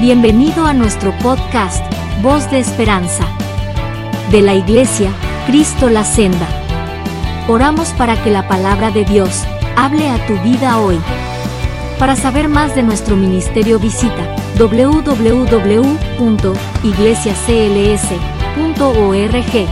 Bienvenido a nuestro podcast, Voz de Esperanza, de la Iglesia, Cristo la Senda. Oramos para que la palabra de Dios hable a tu vida hoy. Para saber más de nuestro ministerio visita www.iglesiacls.org.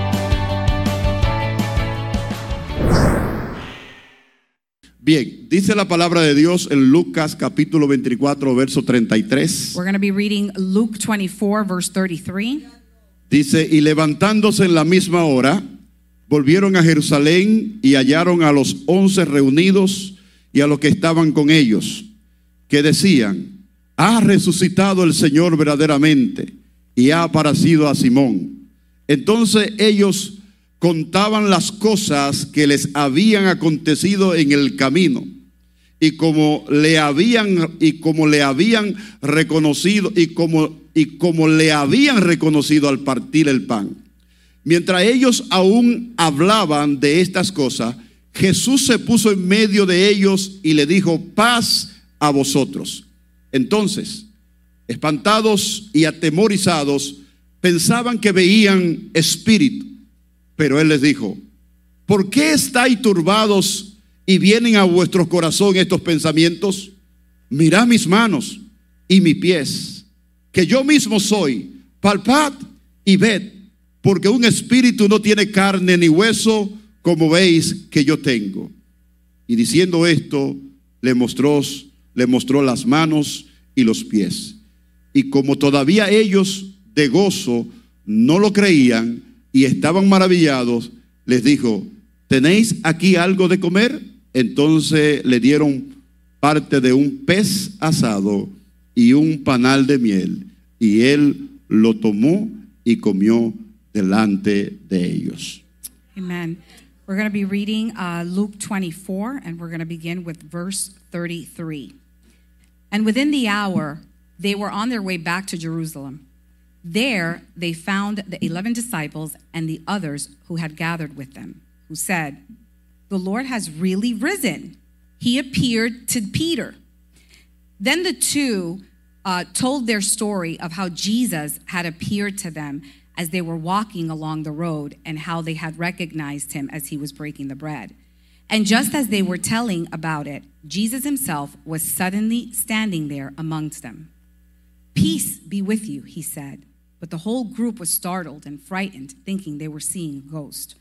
Bien, dice la palabra de Dios en Lucas capítulo 24, verso 33. We're going to be reading Luke 24, verse 33. Dice, y levantándose en la misma hora, volvieron a Jerusalén y hallaron a los 11 reunidos y a los que estaban con ellos, que decían, ha resucitado el Señor verdaderamente y ha aparecido a Simón. Entonces ellos contaban las cosas que les habían acontecido en el camino y como le habían reconocido al partir el pan. Mientras ellos aún hablaban de estas cosas, Jesús se puso en medio de ellos y le dijo, paz a vosotros. Entonces, espantados y atemorizados, pensaban que veían espíritu. Pero él les dijo, ¿por qué estáis turbados y vienen a vuestro corazón estos pensamientos? Mirad mis manos y mis pies, que yo mismo soy. Palpad y ved, porque un espíritu no tiene carne ni hueso, como veis que yo tengo. Y diciendo esto, le mostró las manos y los pies. Y como todavía ellos de gozo no lo creían y estaban maravillados, les dijo, ¿tenéis aquí algo de comer? Entonces le dieron parte de un pez asado y un panal de miel, y él lo tomó y comió delante de ellos. Amen. We're going to be reading Luke 24, and we're going to begin with verse 33. And within the hour, they were on their way back to Jerusalem. There they found the 11 disciples and the others who had gathered with them, who said, the Lord has really risen. He appeared to Peter. Then the two told their story of how Jesus had appeared to them as they were walking along the road and how they had recognized him as he was breaking the bread. And just as they were telling about it, Jesus himself was suddenly standing there amongst them. Peace be with you, he said. But the whole group was startled and frightened, thinking they were seeing a ghost.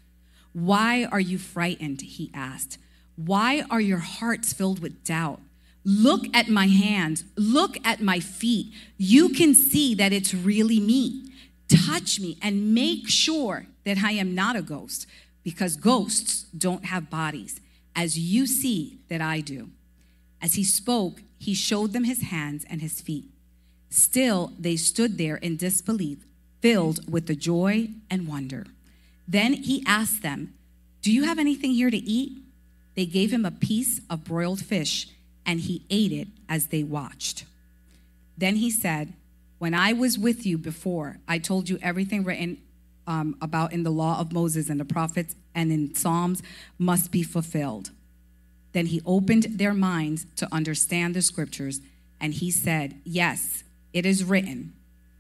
Why are you frightened? He asked. Why are your hearts filled with doubt? Look at my hands. Look at my feet. You can see that it's really me. Touch me and make sure that I am not a ghost, because ghosts don't have bodies, as you see that I do. As he spoke, he showed them his hands and his feet. Still, they stood there in disbelief, filled with the joy and wonder. Then he asked them, do you have anything here to eat? They gave him a piece of broiled fish, and he ate it as they watched. Then he said, when I was with you before, I told you everything written about in the law of Moses and the prophets and in Psalms must be fulfilled. Then he opened their minds to understand the scriptures, and he said, yes, it is written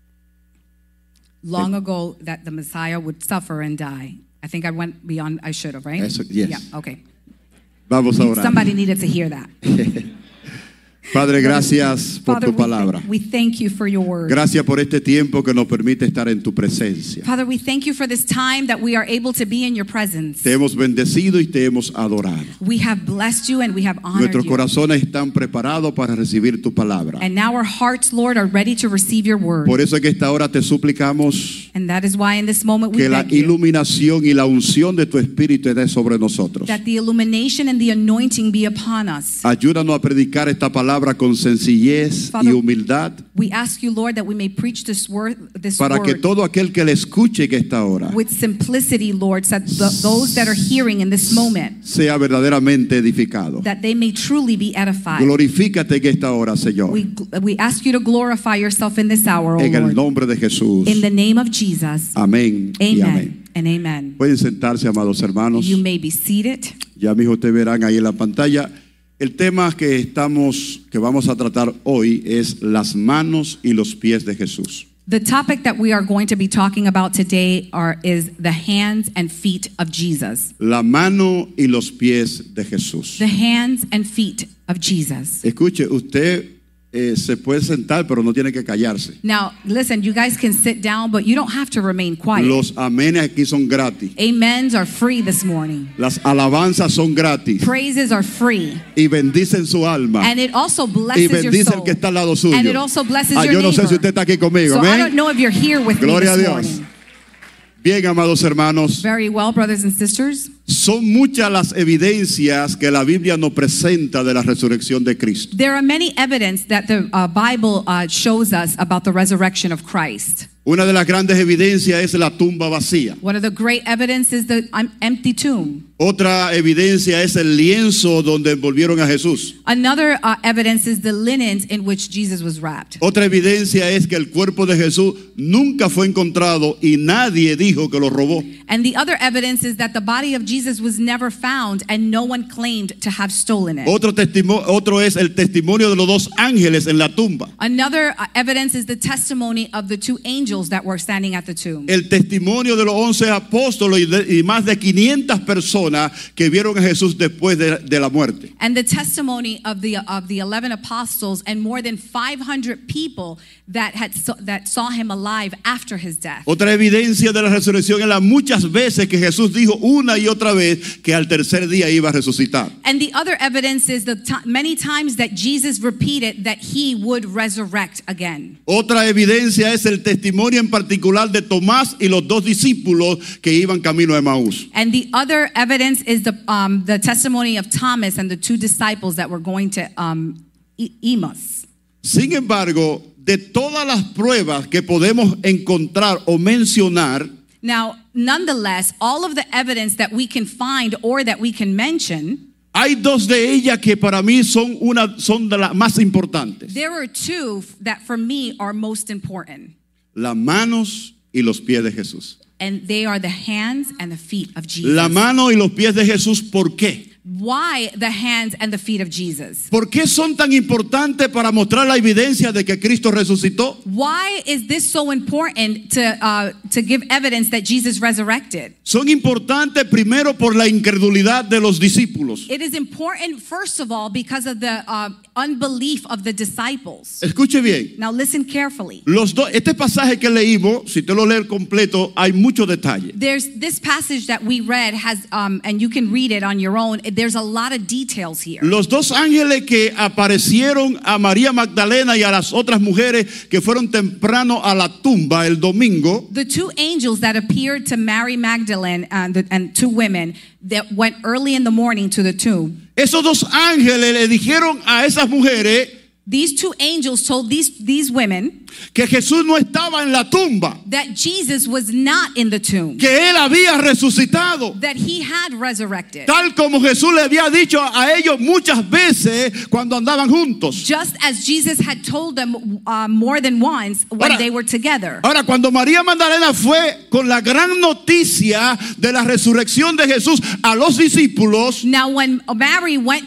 long ago that the Messiah would suffer and die. I think I went beyond, I should have, right? Yes. Yeah, okay. Vamos a orar. Somebody needed to hear that. Padre, gracias por tu palabra. We thank you for your word. Gracias por este tiempo que nos permite estar en tu presencia. Father, we thank you for this time that we are able to be in your presence. Te hemos bendecido y te hemos adorado. We have blessed you and we have honored Nuestros you. corazones están preparados para recibir tu palabra. And now our hearts, Lord, are ready to receive your word. Por eso es que esta hora te suplicamos And that is why in this moment we que la beg you iluminación y la unción de tu Espíritu esté sobre nosotros. that the illumination and the anointing be upon us. Ayúdanos a predicar esta palabra con sencillez Father, y humildad, We ask you, Lord, that we may preach this word para que todo aquel que le escuche que esta hora with simplicity, Lord, so that those that are hearing in this moment, sea verdaderamente edificado. that they may truly be edified. Glorifícate en esta hora, Señor, We ask you to glorify yourself in this hour, O en el Lord. nombre de Jesús. In the name of Jesus. Amén y amén. Amen and amen. Pueden sentarse, amados hermanos. You may be seated. Ya mismo ustedes verán ahí en la pantalla El tema que vamos a tratar hoy es las manos y los pies de Jesús. The topic that we are going to be talking about today is the hands and feet of Jesus. La mano y los pies de Jesús. The hands and feet of Jesus. Escuche, usted se puede sentar, pero no tiene que callarse. Now, listen, you guys can sit down, but you don't have to remain quiet. Los amenes aquí son gratis. Amens are free this morning. Las alabanzas son gratis. Praises are free. Y bendicen su alma. And it also Y blesses your bendice soul. el que está al lado suyo. And it also blesses your Yo no sé neighbor. si usted está aquí conmigo. So I Amén. don't know if you're here with Gloria a me this Dios. morning. Bien, amados hermanos, Very well, brothers and sisters. son muchas las evidencias que la Biblia nos presenta de la resurrección de Cristo. There are many evidence that the Bible shows us about the resurrection of Christ. Una de las grandes evidencias es la tumba vacía. One of the great evidence is the empty tomb. Otra evidencia es el lienzo donde envolvieron a Jesús. Another evidence is the linens in which Jesus was wrapped. Otra evidencia es que el cuerpo de Jesús nunca fue encontrado y nadie dijo que lo robó. And the other evidence is that the body of Jesus was never found and no one claimed to have stolen it. Otro es el testimonio de los dos ángeles en la tumba. Another evidence is the testimony of the two angels that were standing at the tomb. El testimonio de los 11 apóstoles y más de 500 personas que vieron a Jesús después de la muerte. And the testimony of the 11 apostles and more than 500 people that saw him alive after his death. Otra evidencia de la resurrección es las muchas veces que Jesús dijo una y otra vez que al tercer día iba a resucitar. And the other evidence is many times that Jesus repeated that he would resurrect again. Otra evidencia es el testimonio en particular de Tomás y los dos discípulos que iban camino a Emaús. And the other evidence is the testimony of Thomas and the two disciples that were going to Emmaus. Sin embargo, de todas las pruebas que podemos encontrar o mencionar, Now, nonetheless, all of the evidence that we can find or that we can mention, hay dos de ellas que para mí son de las más importantes. there are two that for me are most important. Las manos y los pies de Jesús. And they are the hands and the feet of Jesus. La mano y los pies de Jesús, ¿por qué? Why the hands and the feet of Jesus? ¿Por qué son tan importantes para mostrar la evidencia de que Cristo resucitó? Why is this so important to give evidence that Jesus resurrected? Son importantes primero por la incredulidad de los discípulos. It is important, first of all, because of the unbelief of the disciples. Escuche bien. Now listen carefully. Este pasaje que leímos, si te lo lees completo, hay mucho detalle. There's this passage that we read has, and you can read it on your own. There's a lot of details here. Los dos ángeles que aparecieron a María Magdalena y a las otras mujeres que fueron temprano a la tumba el domingo. The two angels that appeared to Mary Magdalene and two women that went early in the morning to the tomb. Esos dos ángeles le dijeron a esas mujeres, these two angels told these women que Jesús no estaba en la tumba, that Jesus was not in the tomb, que él había resucitado, that he had resurrected, tal como Jesús le había dicho a ellos muchas veces cuando andaban juntos. just as Jesus had told them more than once when they were together. Ahora, cuando María Magdalena fue con la gran noticia de la resurrección de Jesús a los discípulos, Now, when Mary went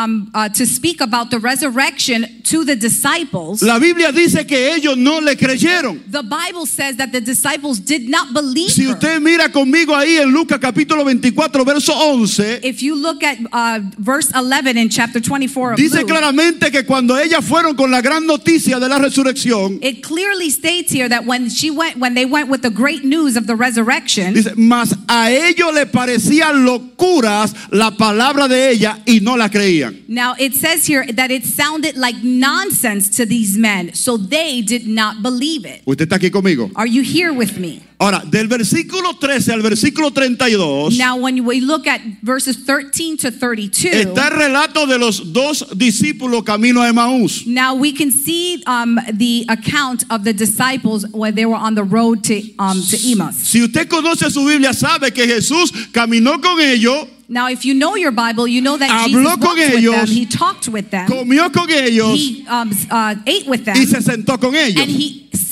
to speak about the resurrection to the disciples, la Biblia dice que ellos no le creyeron. the Bible says that the disciples did not believe Si her. usted mira conmigo ahí en Lucas capítulo 24 verso 11, If you look at verse 11 in chapter 24 of dice Luke, claramente que cuando ellas fueron con la gran noticia de la resurrección, it clearly states here that when they went with the great news of the resurrection, dice, mas a ellos le parecían locuras la palabra de ella y no la creían. now it says here that it sounded like nonsense to these men, so they did not believe it. ¿Usted está aquí conmigo? Are you here with me? Ahora, del versículo 13 al versículo 32, Now, when we look at verses 13 to 32, está el relato de los dos discípulos camino a Emaús. now we can see the account of the disciples when they were on the road to Emmaus. Si usted conoce su Biblia, sabe que Jesús caminó con ellos, Now, if you know your Bible, you know that habló Jesus con walked with ellos, them. He talked with them. comió con ellos He ate with them. y se sentó con ellos. And he sat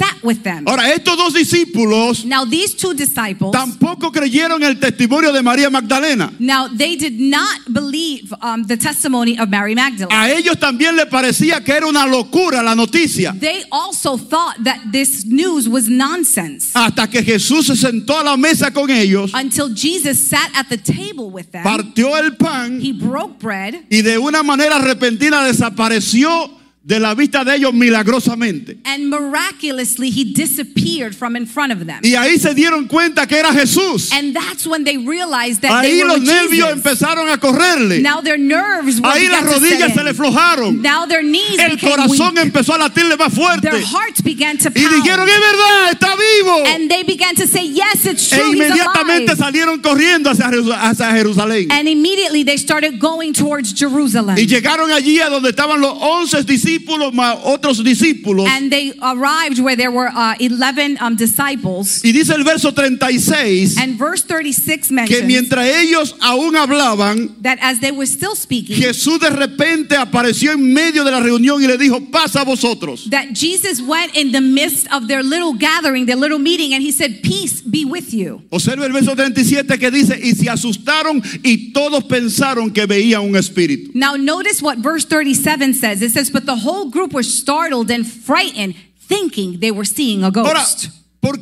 sat with them. Ahora, estos dos discípulos Now these two disciples, tampoco creyeron el testimonio de María Magdalena. now they did not believe the testimony of Mary Magdalene. A ellos también les parecía que era una locura la noticia. They also thought that this news was nonsense Hasta que Jesús se sentó a la mesa con ellos, until Jesus sat at the table with them. partió el pan He broke bread, y de una manera repentina desapareció de la vista de ellos milagrosamente. and miraculously he disappeared from in front of them. Y ahí se dieron cuenta que era Jesús. And that's when they realized that they Ahí were los with nervios Jesus. empezaron a correrle. Now their nerves were Ahí las began to rodillas set se in. le flojaron. Now their knees El became corazón weak. empezó a latirle más fuerte. Their hearts began to Y dijeron, pound. es verdad, está vivo. And they began to say, yes, it's E true, he's inmediatamente alive. salieron corriendo hacia Jerusalén. And immediately they started going towards Jerusalem. Y llegaron allí a donde estaban los 11 discípulos más otros discípulos. And they arrived where there were 11 disciples. Y dice el verso 36 And verse 36 que mentions mientras ellos aún hablaban, that as they were still speaking, Jesús de repente apareció en medio de la reunión y le dijo, paz a vosotros. that Jesus went in the midst of their little gathering, their little meeting, and he said, peace be with you. Observe el verso 37 que dice, y se asustaron y todos pensaron que veían un espíritu. Now notice what verse 37 says. It says, but the whole group were startled and frightened, thinking they were seeing a Ahora, ghost. ¿por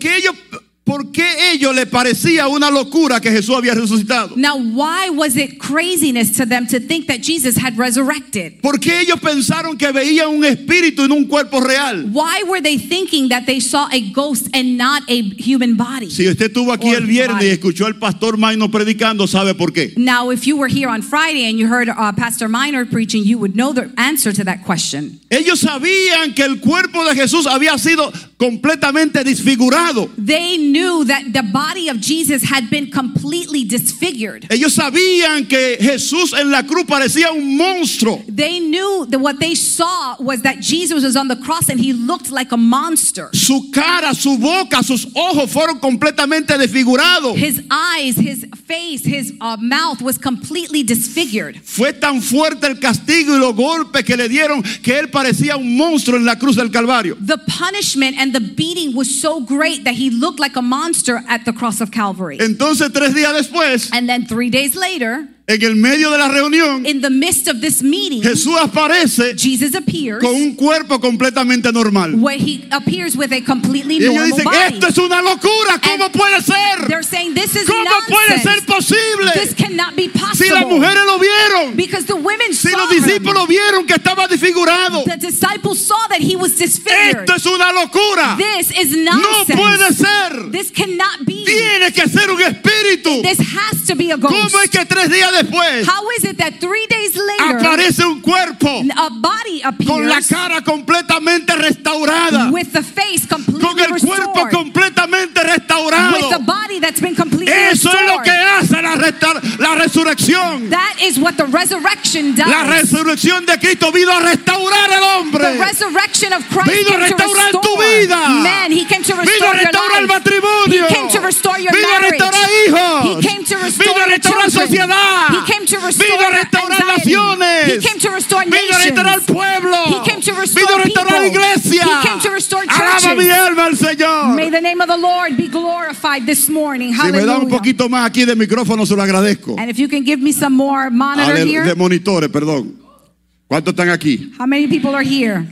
qué ellos le parecía una locura que Jesús había resucitado? Now, why was it craziness to them to think that Jesus had resurrected? ¿Por qué ellos pensaron que veían un espíritu en un cuerpo real? Why were they thinking that they saw a ghost and not a human body? Si usted estuvo aquí el viernes y escuchó al pastor Maino predicando, ¿sabe por qué? Now, if you were here on Friday and you heard Pastor Minor preaching, you would know the answer to that question. Ellos sabían que el cuerpo de Jesús había sido completamente desfigurado. They knew that the body of Jesus had been completely disfigured. Ellos sabían que Jesús en la cruz parecía un monstruo. They knew that what they saw was that Jesus was on the cross and he looked like a monster. Su cara, su boca, sus ojos fueron completamente desfigurados. His eyes, his face, his mouth was completely disfigured. Fue tan fuerte el castigo y los golpes que le dieron que él parecía un monstruo en la cruz del Calvario. The punishment and the beating was so great that he looked like a monster at the cross of Calvary. Entonces 3 días después, And then 3 days later, en el medio de la reunión, in the midst of this meeting, Jesús aparece Jesus appears con un cuerpo completamente normal. where he appears with a completely Y ellos normal dicen, body. esto es una locura, ¿cómo And puede ser? They're saying this is ¿Cómo puede ser nonsense. posible? This cannot be Si las possible. mujeres lo vieron, Because the women si saw los him. discípulos vieron que estaba desfigurado, The disciples saw that he was disfigured. esto es una locura. This is No nonsense. puede ser. This cannot be. Tiene que ser un espíritu. This has to be a ghost. ¿Cómo es que 3 días después How is it that 3 days later aparece un cuerpo a body con la appears cara completamente restaurada, with the face con completely el cuerpo restored, completamente with the restaurado? body that's been completely Eso es lo restored? que hace la resurrección. That is what the resurrection does. La resurrección de Cristo vino a restaurar al hombre. The resurrection of Christ Vino a came to restaurar tu restore vida. men. He came to Vino a restore your restaurar el life. matrimonio. He came to restore your Vino a marriage. restaurar hijos. He came to restore Vino a your restaurar children. sociedad. He came to restore Vino a restaurar anxiety. naciones. He came to restore Vino a nations. restaurar pueblo. He came to restore Vino a restaurar people. iglesia. He came to restore Alaba churches. mi alma al Señor. May the name of the Lord be glorified this morning. Si me da un Hallelujah. poquito más aquí de micrófono, se lo agradezco. And if you can give me some more monitor De here. monitores, perdón. ¿Cuántos están aquí? How many people are here?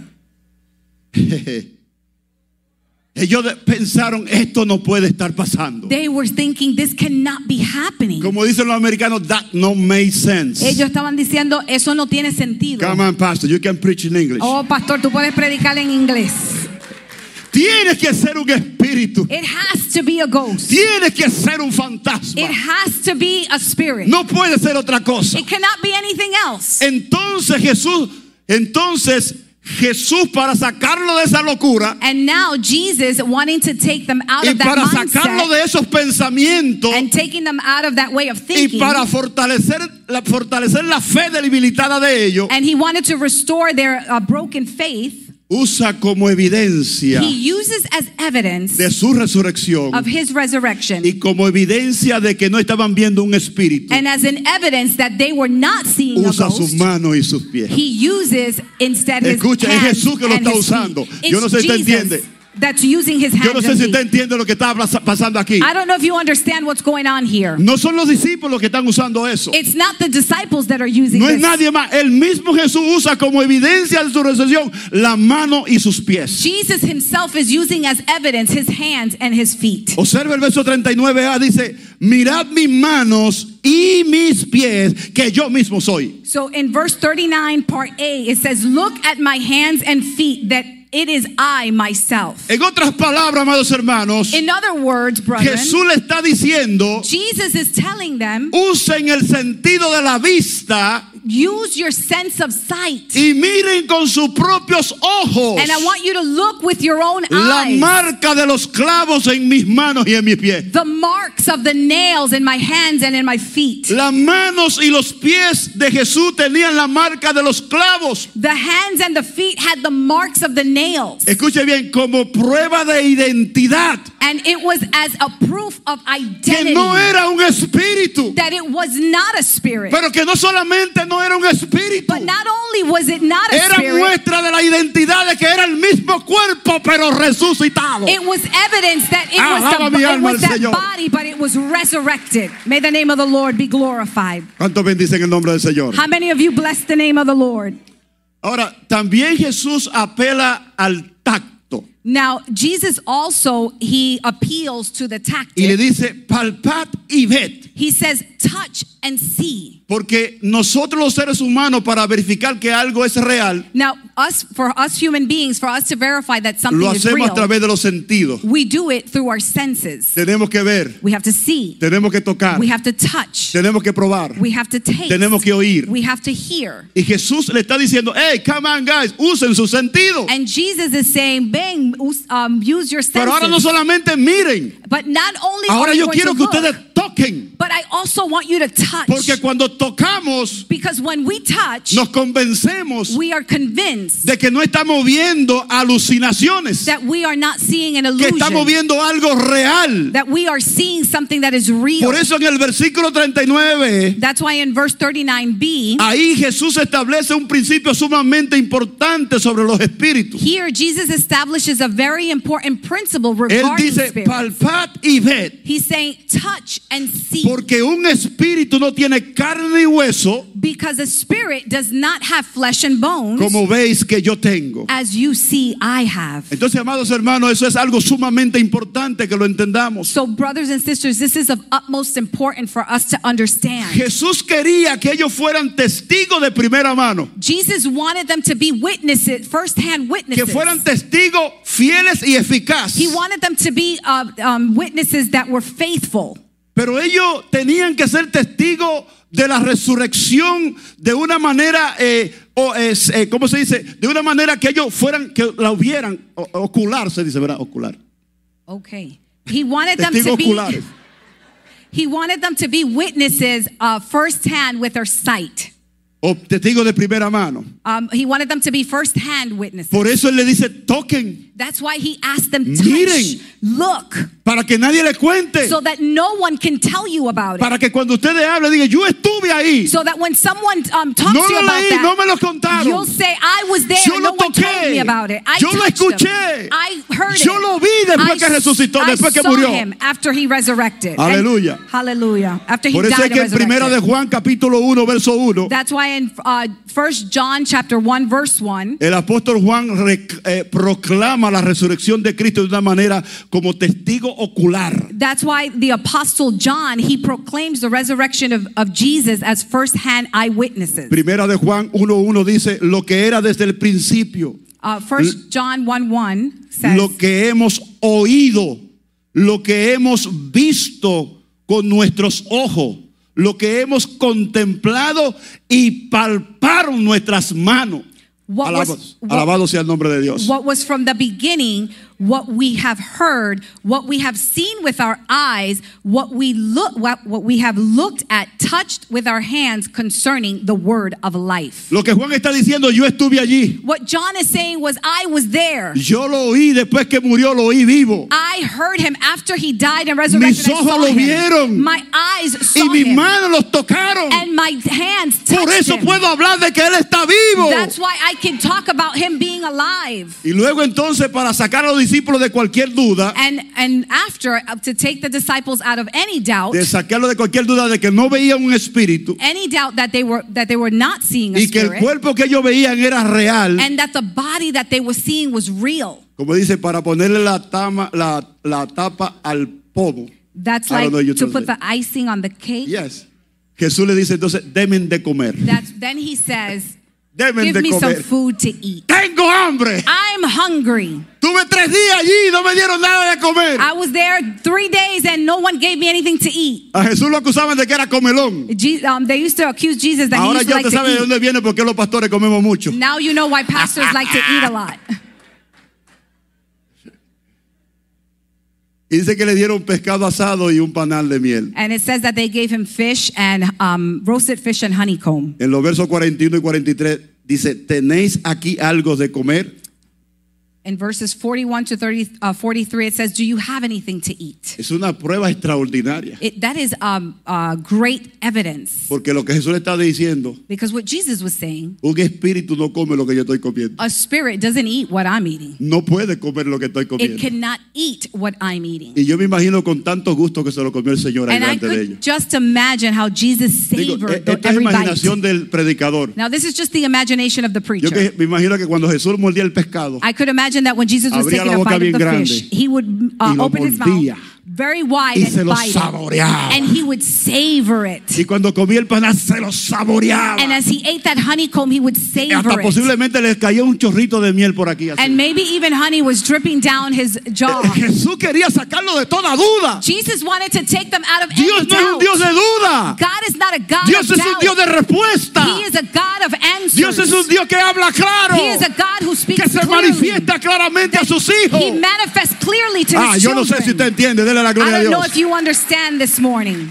Ellos pensaron, esto no puede estar pasando. They were thinking this cannot be happening. Como dicen los americanos, that no make sense. Ellos estaban diciendo, eso no tiene sentido. Come on, pastor, you can preach in English. Oh, pastor, tú puedes predicar en inglés. Tienes que ser un espíritu. It has to be a ghost. Tienes que ser un fantasma. It has to be a spirit. No puede ser otra cosa. It cannot be anything else. Entonces Jesús para sacarlo de esa locura And now Jesus wanting to take them out y of that para sacarlo mindset de esos pensamientos and taking them out of that way of y thinking. para fortalecer la fe debilitada de ellos, And he wanted to restore their broken faith. usa como evidencia He uses as evidence de su resurrección of his resurrection y como evidencia de que no estaban viendo un espíritu, and as an evidence that they were not seeing a usa sus ghost. manos y sus pies. He uses instead his Escucha, es hands Jesús que lo and está his usando. feet. Yo no sé si usted Jesus entiende. that's using his Yo no hands sé and si feet. usted entiende lo que está pasando aquí. I don't know if you understand what's going on here. No son los discípulos que están usando eso. It's not the disciples that are using No es this. nadie más. El mismo Jesús usa como evidencia de su resurrección la mano y sus pies. Jesus himself is using as evidence his hands and his feet. Observe el verso 39a, dice, mirad mis manos y mis pies, que yo mismo soy. So in verse 39, part A, it says, look at my hands and feet, that it is I myself. En otras palabras, amados hermanos, In other words, brethren, Jesús le está diciendo, Jesus is telling them, usen el sentido de la vista use your sense of sight. y miren con sus propios ojos And I want you to look with your own la eyes. marca de los clavos en mis manos y en mis pies. The marks of the nails in my hands and in my feet. Las manos y los pies de Jesús tenían la marca de los clavos. The hands and the feet had the marks of the nails. Escuche bien, como prueba de identidad, And it was as a proof of que identity. no era un espíritu, That it was not a spirit. pero que no solamente no era un espíritu, But not only was it not a era spirit, muestra de la identidad de que era el mismo cuerpo pero resucitado. it was evidence that it Alaba mi was, alma al that Señor. body, but it was resurrected. May the name of the Lord be glorified. ¿Cuántos bendicen el nombre del Señor? How many of you bless the name of the Lord? Ahora, también Jesús apela al tacto Now, Jesus also, he appeals to the y le tactic. dice, palpad y ved. He says, touch and see. Porque nosotros los seres humanos, para verificar que algo es real, Now, for us human beings, for us to verify that something lo is hacemos a real, través de los sentidos. we do it through our senses. Tenemos que ver, We have to see. tenemos que tocar, We have to touch. tenemos que probar, We have to taste. tenemos que oír. We have to hear. Y Jesús le está diciendo, hey, come on guys, usen su sentido. And Jesus is saying, bang, use your senses. Pero ahora no solamente miren, But not only ahora are you yo going quiero to que look, ustedes toquen. but I also want you to touch. Porque cuando tocamos, Because when we touch, nos convencemos we are convinced de que no estamos viendo alucinaciones, that we are not seeing an que estamos illusion, viendo algo real. that we are seeing something that is real. Por eso en el versículo 39, That's why in verse 39b, ahí Jesús establece un principio sumamente importante sobre los espíritus. here Jesus establishes a very important principle Él regarding dice, spirits. palpad y ved. He's saying, touch and see. Porque un espíritu no tiene carne y hueso, Because a spirit does not have flesh and bones, como veis que yo tengo. as you see I have. Entonces, amados hermanos, eso es algo sumamente importante que lo entendamos. So brothers and sisters, this is of utmost importance for us to understand. Jesús quería que ellos fueran testigos de primera mano, Jesus wanted them to be witnesses, first-hand que witnesses. fueran testigos fieles y eficaces. He wanted them to be witnesses that were faithful. Pero ellos tenían que ser testigos de la resurrección de una manera, ¿cómo se dice? De una manera que ellos fueran, que la hubieran, ocular se dice, ¿verdad? Ocular. Okay. He wanted them Testigos to be. oculares. He wanted them to be witnesses firsthand with their sight. O testigos de primera mano. He wanted them to be firsthand witnesses. Por eso él le dice, toquen, That's why he asked them, touch, Miren. look, para que nadie le cuente. so that no one can tell you about it. Para que cuando ustedes hablen, digan, yo estuve ahí. So that when someone talks No to you lo about leí, that, no me lo contaron. you'll say, I was there Yo and lo no one toqué. told me about it. I Yo lo touched him. escuché. I heard Yo it. lo vi después que resucitó, después que saw murió. him after he resurrected. Aleluya. And, hallelujah. After he Por eso died es que and en Primera de resurrected. Juan capítulo 1 verso 1, That's why in 1 John chapter 1 verse 1, el apóstol Juan proclama la resurrección de Cristo de una manera como testigo ocular. that's why the apostle John, he proclaims the resurrection of Jesus as first-hand eyewitnesses. Primera de Juan 1:1 dice, lo que era desde el principio, 1 John 1:1 says, lo que hemos oído, lo que hemos visto con nuestros ojos, lo que hemos contemplado y palparon nuestras manos. Alabado sea el nombre de Dios. What was from the beginning, what we have heard, what we have seen with our eyes, what we have looked at, touched with our hands concerning the word of life. Lo que Juan está diciendo, yo estuve allí. What John is saying was, I was there. Yo lo oí después que murió, lo oí vivo. I heard him after he died and resurrected. Mis I ojos saw lo him. vieron. My eyes Y saw mis him. manos los tocaron. And my hands touched Por eso him. puedo hablar de que Él está vivo. That's why I can talk about him being alive. Y luego entonces para sacar a los discípulos de cualquier duda, And after, to take the disciples out of any doubt, de sacarlo de cualquier duda de que no veían un espíritu any doubt that they were not seeing a y que el spirit, cuerpo que ellos veían era real, and that the body that they were seeing was real. como dice, para ponerle la tapa al pomo. That's I like don't know you to put translate. the icing on the cake. Yes. Jesús le dice entonces, denme de comer. Then he says, Denme give de me some comer. food to eat. Tengo hambre. I'm hungry. Tuve 3 días allí y no me dieron nada de comer. I was there 3 days and no one gave me anything to eat. A Jesús lo acusaban de que era comelón. They used to accuse Jesus that Ahora he used to ya like usted to sabe de eat. dónde viene porque los pastores comemos mucho. Now you know why pastors like to eat a lot. Y dice que le dieron pescado asado y un panal de miel. And it says that they gave him fish and roasted fish and honeycomb. En los versos 41 y 43 dice, ¿tenéis aquí algo de comer? In verses 41 to 43, it says, do you have anything to eat? Es una prueba extraordinaria. That is great evidence. Porque lo que Jesús le está diciendo, Because what Jesus was saying, un espíritu no come lo que yo estoy comiendo. a spirit doesn't eat what I'm eating. No puede comer lo que estoy It comiendo. cannot eat what I'm eating. Y yo me imagino con tanto gusto que se lo comió el Señor And I delante de ellos. could just imagine how Jesus Digo, savored esta es every bite. imaginación del predicador. Now this is just the imagination of the Yo preacher. que me imagino que cuando Jesús mordía el pescado, I could imagine that when Jesus was abría taking la a boca bite of bien the grande fish, he would y lo open his mordía mouth very wide y se and lo bite it. saboreaba. And he would savor it. Y cuando comía el panal se lo saboreaba. And as he ate that honeycomb, he would Y hasta savor it. posiblemente le caía un chorrito de miel por aquí. Así. And maybe even honey was dripping down his jaw. Jesús quería sacarlo de toda duda. Jesus wanted to take them out of Dios any no es un doubt. Dios de duda. God is not a God Dios of es un doubt. Dios de respuesta. He is a God of answers. Dios es un Dios que habla claro. He is a God who speaks Que se clearly. manifiesta claramente a sus He hijos. manifests clearly to his Yo no sé children. si usted entiende. Dele la I gloria a don't know Dios. if you understand this morning.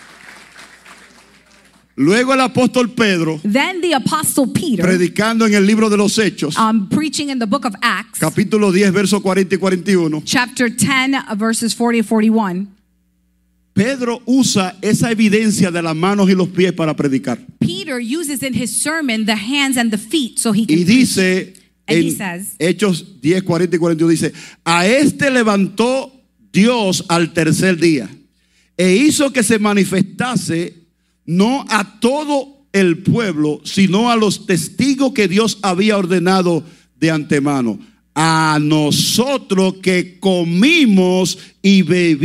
Luego el apóstol Pedro, Then the apostle Peter, predicando en el libro de los Hechos, preaching in the book of Acts, capítulo 10, versos 40 y 41, chapter 10, verses 40 and 41, Pedro usa esa evidencia de las manos y los pies para predicar. Peter uses in his sermon the hands and the feet so he can Y preach. dice And he en says, Hechos 10, 40 y 41, dice, a este levantó Dios al tercer día e hizo que se manifestase no a todo el pueblo, sino a los testigos que Dios había ordenado de antemano. A nosotros que comimos y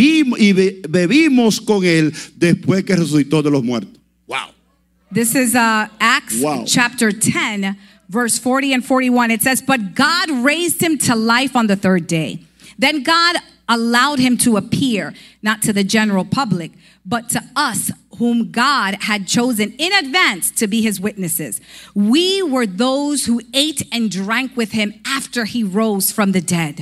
bebimos con él después que resucitó de los muertos. Wow. This is Acts Wow. chapter 10, verse 40 and 41. It says, but God raised him to life on the third day. Then God allowed him to appear, not to the general public, but to us whom God had chosen in advance to be his witnesses. We were those who ate and drank with him after he rose from the dead.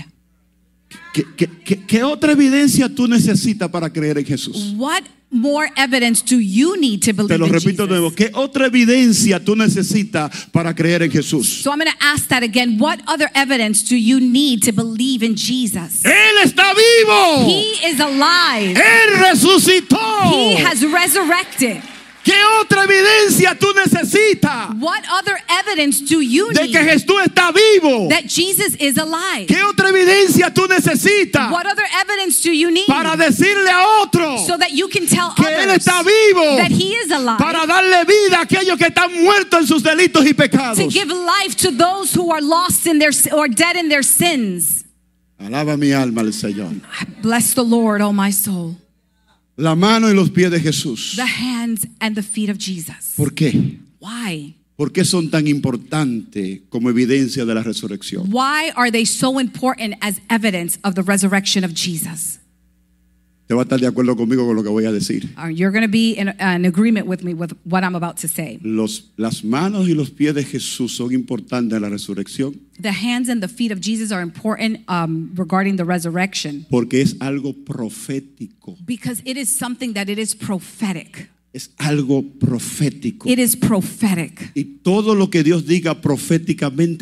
¿Qué otra evidencia tú necesitas para creer en Jesús? What more evidence do you need to Te believe lo in repito de nuevo. Jesus? ¿Qué otra evidencia tú necesitas para creer en Jesús? So I'm going to ask that again. What other evidence do you need to believe in Jesus? Él está vivo. He is alive. Él resucitó. He has resurrected. ¿Qué otra evidencia tú necesitas What other evidence do you de que need Jesús está vivo? that Jesus is alive? ¿Qué otra evidencia tú necesitas What other evidence do you need para decirle a otro so that you can tell que Él others está vivo? that he is alive? Para darle vida a aquellos que están muertos en sus delitos y To pecados. give life to those who are lost in their or dead in their sins. Alaba mi alma al Señor. Bless the Lord, oh my soul. La mano y los pies de Jesús. The hands and the feet of Jesus. ¿Por qué? Why? ¿Por qué son tan importantes como evidencia de la resurrección? Why are they so important as evidence of the resurrection of Jesus? Te va a estar de acuerdo conmigo con lo que voy a decir. You're going to be in agreement with me with what I'm about to say. Las manos y los pies de Jesús son importantes en la resurrección The hands and the feet of Jesus are important regarding the resurrection porque es algo profético. because it is something that it is prophetic. Es algo profético. It is prophetic. Y todo lo que Dios diga proféticamente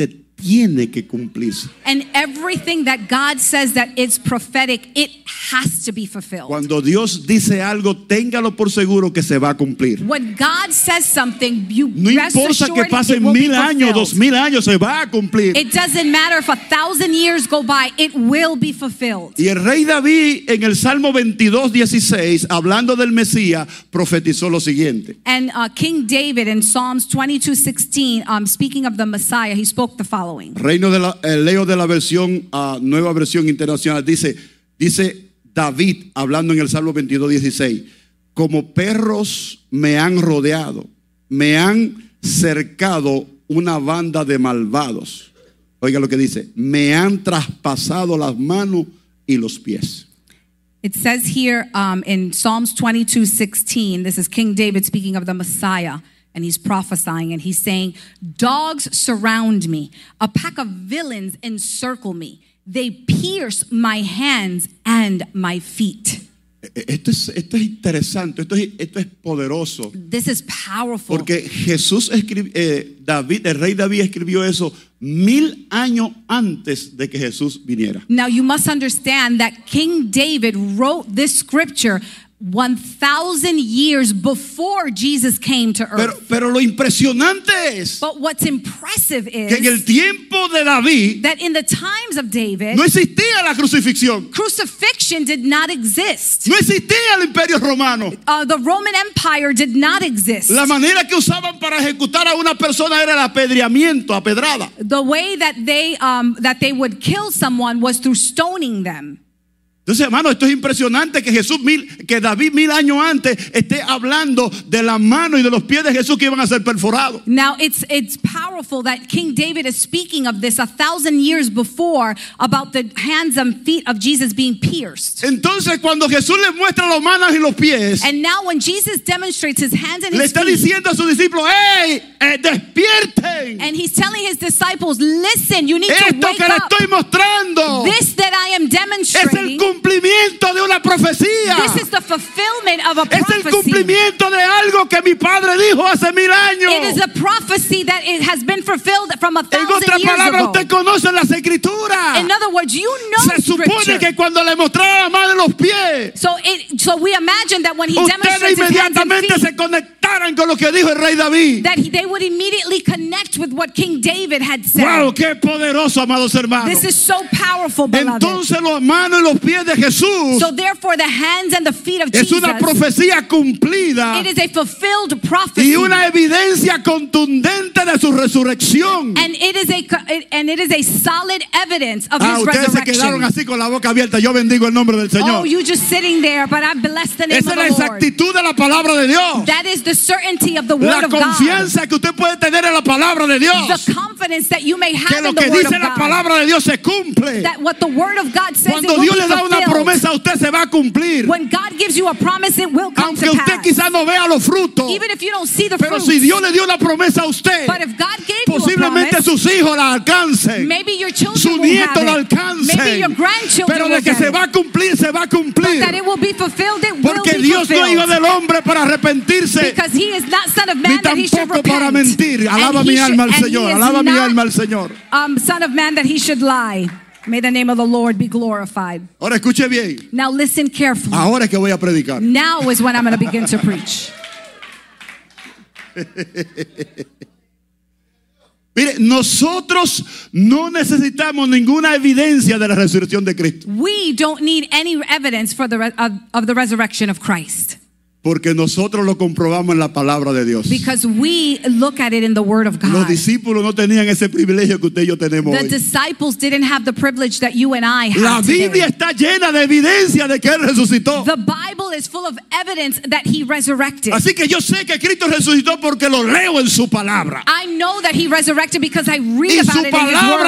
tiene que cumplirse. And everything that God says that it's prophetic, it has to be fulfilled. Cuando Dios dice algo, téngalo por seguro que se va a cumplir. When God says something, you No rest importa assured que pasen it will be 1000 años, fulfilled. 2000 años, se va a cumplir. It doesn't matter if 1,000 years go by, it will be fulfilled. Y el rey David en el Salmo 22:16, hablando del Mesías, profetizó lo siguiente. And King David in Psalms 22:16, speaking of the Messiah, he spoke the following. Leo de la versión, nueva versión internacional, dice David, hablando en el Salmo 22:16, como perros me han rodeado, me han cercado una banda de malvados. Oiga lo que dice, me han traspasado las manos y los pies. It says here in Psalms 22:16, this is King David speaking of the Messiah, and he's prophesying, and he's saying, dogs surround me, a pack of villains encircle me, they pierce my hands and my feet. Esto es interesante, esto es poderoso. This is powerful. Porque Jesús David, el rey David escribió eso 1000 años antes de que Jesús viniera. Now you must understand that King David wrote this scripture 1,000 years before Jesus came to earth. Pero lo impresionante es But what's impressive que en el is tiempo de David that in the times of David, no existía la crucifixión, crucifixion did not exist. no existía el imperio romano. The Roman Empire did not exist. La manera que usaban para ejecutar a una persona era el apedreamiento, a pedrada. The way that they would kill someone was through stoning them. Entonces, hermano, esto es impresionante que David 1000 años antes esté hablando de la mano y de los pies de Jesús que iban a ser perforados. Now it's powerful that King David is speaking of this 1,000 years before about the hands and feet of Jesus being pierced. Entonces, cuando Jesús les muestra las manos y los pies, And now when Jesus demonstrates his hands and le his está feet, diciendo a sus discípulos, ¡hey, despierten! and he's telling his disciples, listen, you need to Esto wake que le up. estoy mostrando This that I am es el demonstrating, cumplimiento de una profecía. this is the fulfillment of a Es el prophecy. cumplimiento de algo que mi padre dijo hace 1000 años. It is a prophecy that it has been fulfilled from En 1,000 otras years palabras, ago. usted conoce las escrituras. In other words, you know Se supone scripture. que cuando le mostraba la mano y los pies, So we imagine that when he ustedes demonstrates his hands and inmediatamente feet, se conectaran con lo que dijo el rey David. that they would immediately connect with what King David had said. Wow, qué poderoso, amados hermanos. This is so powerful, beloved. Entonces las manos y los pies de Jesús So therefore, the hands and the feet of es Jesus, una profecía cumplida it is a fulfilled prophecy, y una evidencia contundente de su resurrección. and it is a solid evidence of his Ustedes se resurrection. quedaron así con la boca abierta. Yo bendigo el nombre del Señor. Oh, you just sitting there, but I bless the name Esa es la of the Lord. exactitud de la palabra de Dios. That is the certainty of the La word of God. confianza que usted puede tener en la palabra de Dios. The confidence that you may Que have lo in the que word dice of la God. palabra de Dios se cumple. That what the word of God says, Cuando it will Dios be le da una fulfilled. promesa a usted, se va a cumplir. When God gives you a promise, it will come Aunque to usted pass. quizás no vea los frutos. Even if you don't see the Pero fruits. si Dios le dio una promesa a usted, But if God gave you a posiblemente promise, sus hijos la alcancen. maybe your children Su will nieto have la it. alcancen. Maybe your grandchildren Pero will de que get se it. va a cumplir, se va a cumplir. That it will be fulfilled, it will Porque be Dios no fulfilled. hijo del hombre para arrepentirse, Because he is not son of ni man that he should tampoco para repent. mentir. And Alaba he mi should- alma al and he Señor. is Alaba mi not, alma al Señor. Son of man that he should lie. May the name of the Lord be glorified. Ahora escuche bien. Now listen carefully. Ahora es que voy a predicar. Now is when I'm going to begin to preach. Mire, nosotros no necesitamos ninguna evidencia de la resurrección de Cristo. We don't need any evidence for of the resurrection of Christ. Porque nosotros lo comprobamos en la palabra de Dios. Because we look at it in the Word of Los God. discípulos no tenían ese privilegio que usted y yo tenemos The hoy. disciples didn't have the privilege that you and I La have Biblia today. está llena de evidencia de que Él resucitó. The Bible is full of evidence that He resurrected. Así que yo sé que Cristo resucitó porque lo leo en su palabra. I know that He resurrected because I read Y about su it in His palabra Word. es